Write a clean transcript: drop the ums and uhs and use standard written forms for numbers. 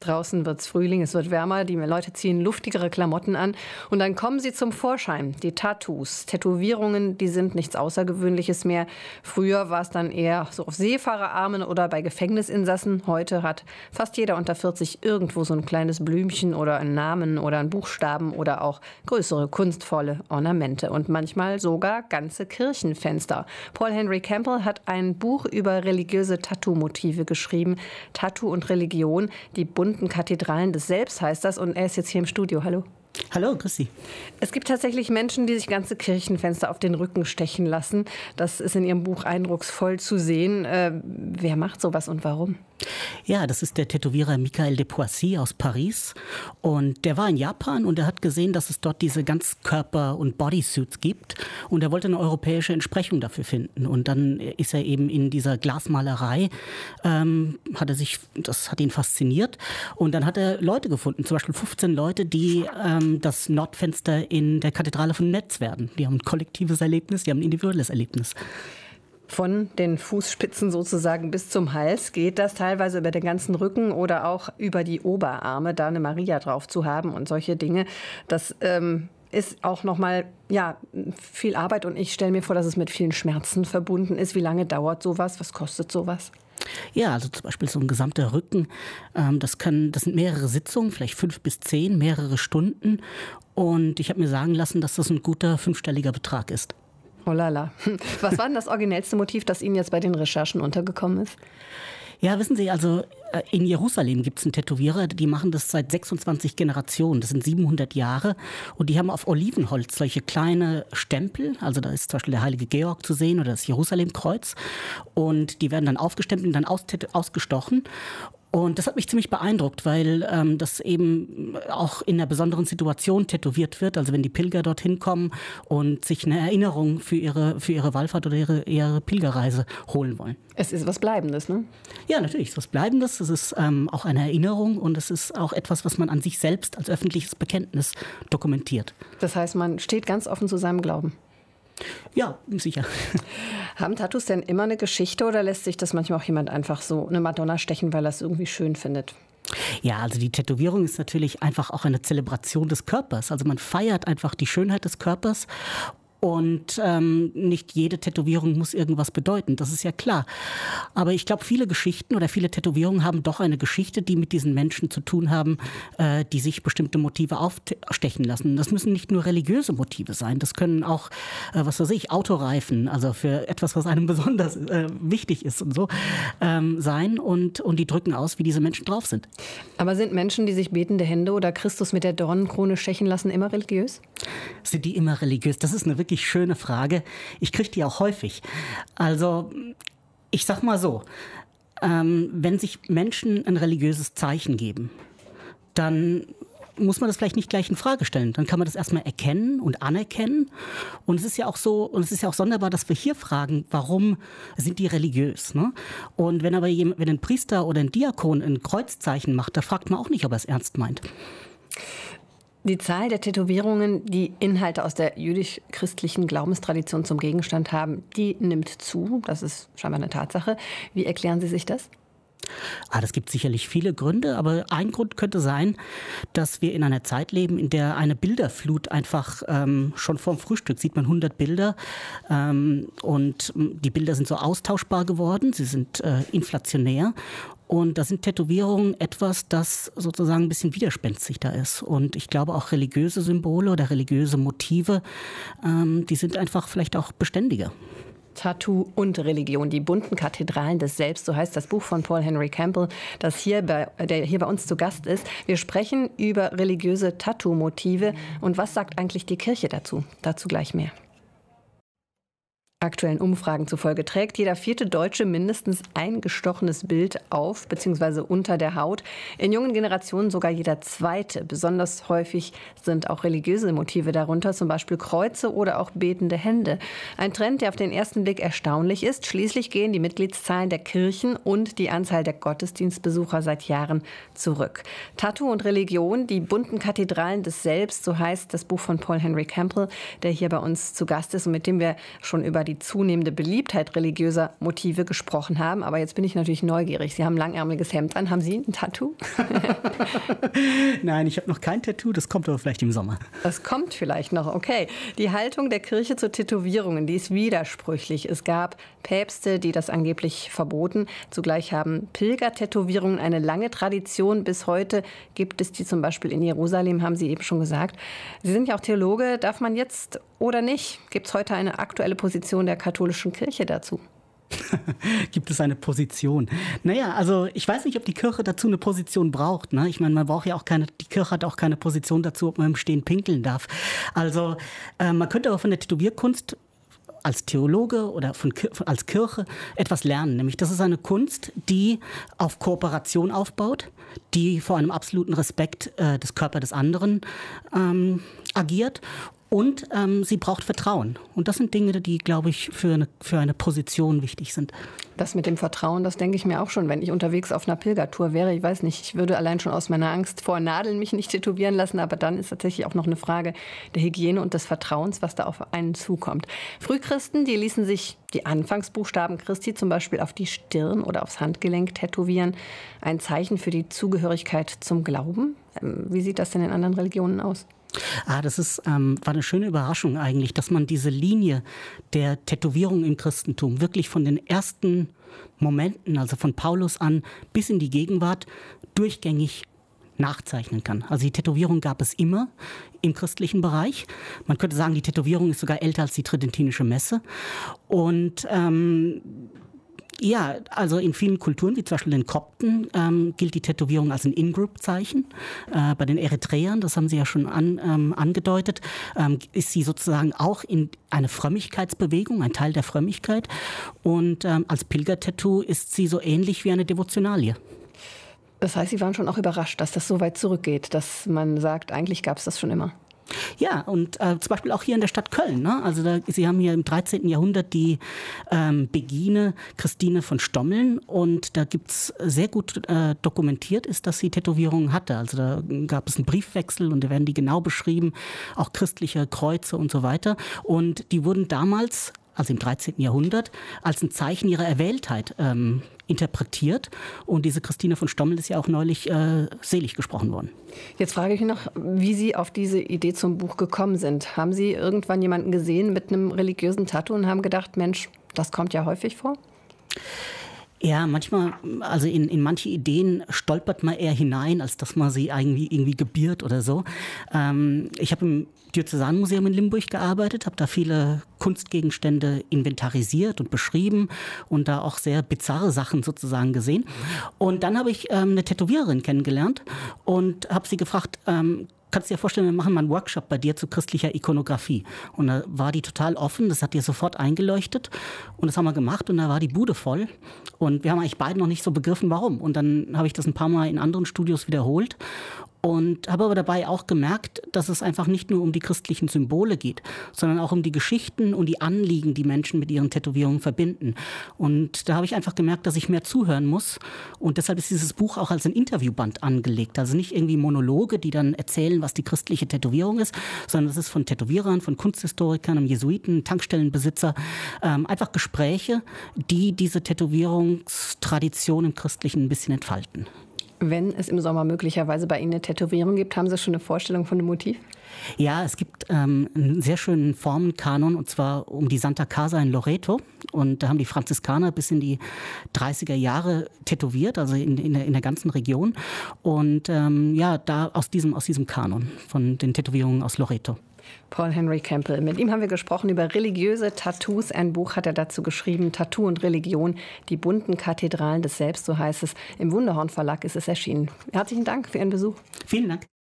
Draußen wird's Frühling, es wird wärmer, die Leute ziehen luftigere Klamotten an und dann kommen sie zum Vorschein. Die Tattoos, Tätowierungen, die sind nichts Außergewöhnliches mehr. Früher war es dann eher so auf Seefahrerarmen oder bei Gefängnisinsassen. Heute hat fast jeder unter 40 irgendwo so ein kleines Blümchen oder einen Namen oder einen Buchstaben oder auch größere kunstvolle Ornamente und manchmal sogar ganze Kirchenfenster. Paul Henry Campbell hat ein Buch über religiöse Tattoo-Motive geschrieben. Tattoo und Religion, die bunten Kathedralen des Selbst heißt das. Und er ist jetzt hier im Studio. Hallo. Hallo, grüß Sie. Es gibt tatsächlich Menschen, die sich ganze Kirchenfenster auf den Rücken stechen lassen. Das ist in Ihrem Buch eindrucksvoll zu sehen. Wer macht sowas und warum? Ja, das ist der Tätowierer Michael de Poissy aus Paris. Und der war in Japan und er hat gesehen, dass es dort diese Ganzkörper- und Bodysuits gibt. Und er wollte eine europäische Entsprechung dafür finden. Und dann ist er eben in dieser Glasmalerei, das hat ihn fasziniert. Und dann hat er Leute gefunden, zum Beispiel 15 Leute, die das Nordfenster in der Kathedrale von Metz werden. Die haben ein kollektives Erlebnis, die haben ein individuelles Erlebnis. Von den Fußspitzen sozusagen bis zum Hals geht das teilweise über den ganzen Rücken oder auch über die Oberarme, da eine Maria drauf zu haben und solche Dinge. Das ist auch nochmal viel Arbeit und ich stelle mir vor, dass es mit vielen Schmerzen verbunden ist. Wie lange dauert sowas? Was kostet sowas? Ja, also zum Beispiel so ein gesamter Rücken, das sind mehrere Sitzungen, vielleicht 5 bis 10, mehrere Stunden. Und ich habe mir sagen lassen, dass das ein guter 5-stelliger Betrag ist. Oh lala. Was war denn das originellste Motiv, das Ihnen jetzt bei den Recherchen untergekommen ist? Ja, wissen Sie, also in Jerusalem gibt es einen Tätowierer, die machen das seit 26 Generationen. Das sind 700 Jahre. Und die haben auf Olivenholz solche kleine Stempel. Also da ist zum Beispiel der heilige Georg zu sehen oder das Jerusalemkreuz. Und die werden dann aufgestempelt und dann ausgestochen. Und das hat mich ziemlich beeindruckt, weil das eben auch in einer besonderen Situation tätowiert wird. Also wenn die Pilger dorthin kommen und sich eine Erinnerung für ihre Wallfahrt oder ihre Pilgerreise holen wollen. Es ist was Bleibendes, ne? Ja, natürlich ist was Bleibendes. Es ist auch eine Erinnerung und es ist auch etwas, was man an sich selbst als öffentliches Bekenntnis dokumentiert. Das heißt, man steht ganz offen zu seinem Glauben. Ja, sicher. Haben Tattoos denn immer eine Geschichte oder lässt sich das manchmal auch jemand einfach so eine Madonna stechen, weil er es irgendwie schön findet? Ja, also die Tätowierung ist natürlich einfach auch eine Zelebration des Körpers. Also man feiert einfach die Schönheit des Körpers. Und nicht jede Tätowierung muss irgendwas bedeuten, das ist ja klar. Aber ich glaube, viele Geschichten oder viele Tätowierungen haben doch eine Geschichte, die mit diesen Menschen zu tun haben, die sich bestimmte Motive aufstechen lassen. Das müssen nicht nur religiöse Motive sein, das können auch, Autoreifen, also für etwas, was einem besonders wichtig ist und so, sein. Und die drücken aus, wie diese Menschen drauf sind. Aber sind Menschen, die sich betende Hände oder Christus mit der Dornenkrone stechen lassen, immer religiös? Sind die immer religiös? Das ist eine wirklich schöne Frage. Ich kriege die auch häufig. Also, ich sag mal so, wenn sich Menschen ein religiöses Zeichen geben, dann muss man das vielleicht nicht gleich in Frage stellen. Dann kann man das erstmal erkennen und anerkennen. Und es ist ja auch so, und es ist ja auch sonderbar, dass wir hier fragen, warum sind die religiös? Ne? Und wenn wenn ein Priester oder ein Diakon ein Kreuzzeichen macht, da fragt man auch nicht, ob er es ernst meint. Die Zahl der Tätowierungen, die Inhalte aus der jüdisch-christlichen Glaubenstradition zum Gegenstand haben, die nimmt zu. Das ist scheinbar eine Tatsache. Wie erklären Sie sich das? Das gibt sicherlich viele Gründe, aber ein Grund könnte sein, dass wir in einer Zeit leben, in der eine Bilderflut einfach schon vorm Frühstück sieht man 100 Bilder und die Bilder sind so austauschbar geworden, sie sind inflationär. Und da sind Tätowierungen etwas, das sozusagen ein bisschen widerspenstig da ist. Und ich glaube auch religiöse Symbole oder religiöse Motive, die sind einfach vielleicht auch beständiger. Tattoo und Religion, die bunten Kathedralen des Selbst, so heißt das Buch von Paul Henry Campbell, der hier bei uns zu Gast ist. Wir sprechen über religiöse Tattoo-Motive. Und was sagt eigentlich die Kirche dazu? Dazu gleich mehr. Aktuellen Umfragen zufolge trägt jeder 4. Deutsche mindestens ein gestochenes Bild auf bzw. unter der Haut. In jungen Generationen sogar jeder 2. Besonders häufig sind auch religiöse Motive darunter, zum Beispiel Kreuze oder auch betende Hände. Ein Trend, der auf den ersten Blick erstaunlich ist. Schließlich gehen die Mitgliedszahlen der Kirchen und die Anzahl der Gottesdienstbesucher seit Jahren zurück. Tattoo und Religion, die bunten Kathedralen des Selbst, so heißt das Buch von Paul Henry Campbell, der hier bei uns zu Gast ist und mit dem wir schon über die zunehmende Beliebtheit religiöser Motive gesprochen haben. Aber jetzt bin ich natürlich neugierig. Sie haben ein langärmeliges Hemd an. Haben Sie ein Tattoo? Nein, ich habe noch kein Tattoo. Das kommt aber vielleicht im Sommer. Das kommt vielleicht noch, okay. Die Haltung der Kirche zu Tätowierungen, die ist widersprüchlich. Es gab Päpste, die das angeblich verboten. Zugleich haben Pilgertätowierungen eine lange Tradition. Bis heute gibt es die zum Beispiel in Jerusalem, haben Sie eben schon gesagt. Sie sind ja auch Theologe. Darf man jetzt oder nicht? Gibt es heute eine aktuelle Position der katholischen Kirche dazu? Gibt es eine Position? Naja, also ich weiß nicht, ob die Kirche dazu eine Position braucht. Ne? Ich meine, man braucht ja auch die Kirche hat auch keine Position dazu, ob man im Stehen pinkeln darf. Also man könnte aber von der Tätowierkunst als Theologe oder als Kirche etwas lernen. Nämlich, das ist eine Kunst, die auf Kooperation aufbaut, die vor einem absoluten Respekt des Körpers des anderen agiert. Und sie braucht Vertrauen. Und das sind Dinge, die, glaube ich, für eine Position wichtig sind. Das mit dem Vertrauen, das denke ich mir auch schon, wenn ich unterwegs auf einer Pilgertour wäre. Ich weiß nicht, ich würde allein schon aus meiner Angst vor Nadeln mich nicht tätowieren lassen. Aber dann ist tatsächlich auch noch eine Frage der Hygiene und des Vertrauens, was da auf einen zukommt. Frühchristen, die ließen sich die Anfangsbuchstaben Christi zum Beispiel auf die Stirn oder aufs Handgelenk tätowieren. Ein Zeichen für die Zugehörigkeit zum Glauben. Wie sieht das denn in anderen Religionen aus? Das war eine schöne Überraschung eigentlich, dass man diese Linie der Tätowierung im Christentum wirklich von den ersten Momenten, also von Paulus an bis in die Gegenwart, durchgängig nachzeichnen kann. Also die Tätowierung gab es immer im christlichen Bereich. Man könnte sagen, die Tätowierung ist sogar älter als die Tridentinische Messe. Und ja, also in vielen Kulturen, wie zum Beispiel den Kopten, gilt die Tätowierung als ein In-Group-Zeichen. Bei den Eritreern, das haben Sie ja schon angedeutet, ist sie sozusagen auch in eine Frömmigkeitsbewegung, ein Teil der Frömmigkeit. Und als Pilgertattoo ist sie so ähnlich wie eine Devotionalie. Das heißt, Sie waren schon auch überrascht, dass das so weit zurückgeht, dass man sagt, eigentlich gab es das schon immer. Ja, und zum Beispiel auch hier in der Stadt Köln. Ne? Also Sie haben hier im 13. Jahrhundert die Begine Christine von Stommeln und da gibt's sehr gut dokumentiert ist, dass sie Tätowierungen hatte. Also da gab es einen Briefwechsel und da werden die genau beschrieben, auch christliche Kreuze und so weiter. Und die wurden damals, also im 13. Jahrhundert, als ein Zeichen ihrer Erwähltheit interpretiert. Und diese Christine von Stommel ist ja auch neulich selig gesprochen worden. Jetzt frage ich noch, wie Sie auf diese Idee zum Buch gekommen sind. Haben Sie irgendwann jemanden gesehen mit einem religiösen Tattoo und haben gedacht, Mensch, das kommt ja häufig vor? Ja, manchmal, also in manche Ideen stolpert man eher hinein, als dass man sie irgendwie gebiert oder so. Ich habe im Diözesanmuseum in Limburg gearbeitet, habe da viele Kunstgegenstände inventarisiert und beschrieben und da auch sehr bizarre Sachen sozusagen gesehen. Und dann habe ich eine Tätowiererin kennengelernt und habe sie gefragt, kannst du dir vorstellen, wir machen mal einen Workshop bei dir zu christlicher Ikonografie. Und da war die total offen, das hat ihr sofort eingeleuchtet. Und das haben wir gemacht und da war die Bude voll. Und wir haben eigentlich beide noch nicht so begriffen, warum. Und dann habe ich das ein paar Mal in anderen Studios wiederholt. Und habe aber dabei auch gemerkt, dass es einfach nicht nur um die christlichen Symbole geht, sondern auch um die Geschichten und die Anliegen, die Menschen mit ihren Tätowierungen verbinden. Und da habe ich einfach gemerkt, dass ich mehr zuhören muss. Und deshalb ist dieses Buch auch als ein Interviewband angelegt. Also nicht irgendwie Monologe, die dann erzählen, was die christliche Tätowierung ist, sondern es ist von Tätowierern, von Kunsthistorikern, Jesuiten, Tankstellenbesitzer, einfach Gespräche, die diese Tätowierungstradition im Christlichen ein bisschen entfalten. Wenn es im Sommer möglicherweise bei Ihnen eine Tätowierung gibt, haben Sie schon eine Vorstellung von dem Motiv? Ja, es gibt einen sehr schönen Formenkanon, und zwar um die Santa Casa in Loreto. Und da haben die Franziskaner bis in die 30er Jahre tätowiert, also in der ganzen Region. Und ja, da aus diesem Kanon von den Tätowierungen aus Loreto. Paul Henry Campbell. Mit ihm haben wir gesprochen über religiöse Tattoos. Ein Buch hat er dazu geschrieben, Tattoo und Religion, die bunten Kathedralen des Selbst, so heißt es. Im Wunderhorn Verlag ist es erschienen. Herzlichen Dank für Ihren Besuch. Vielen Dank.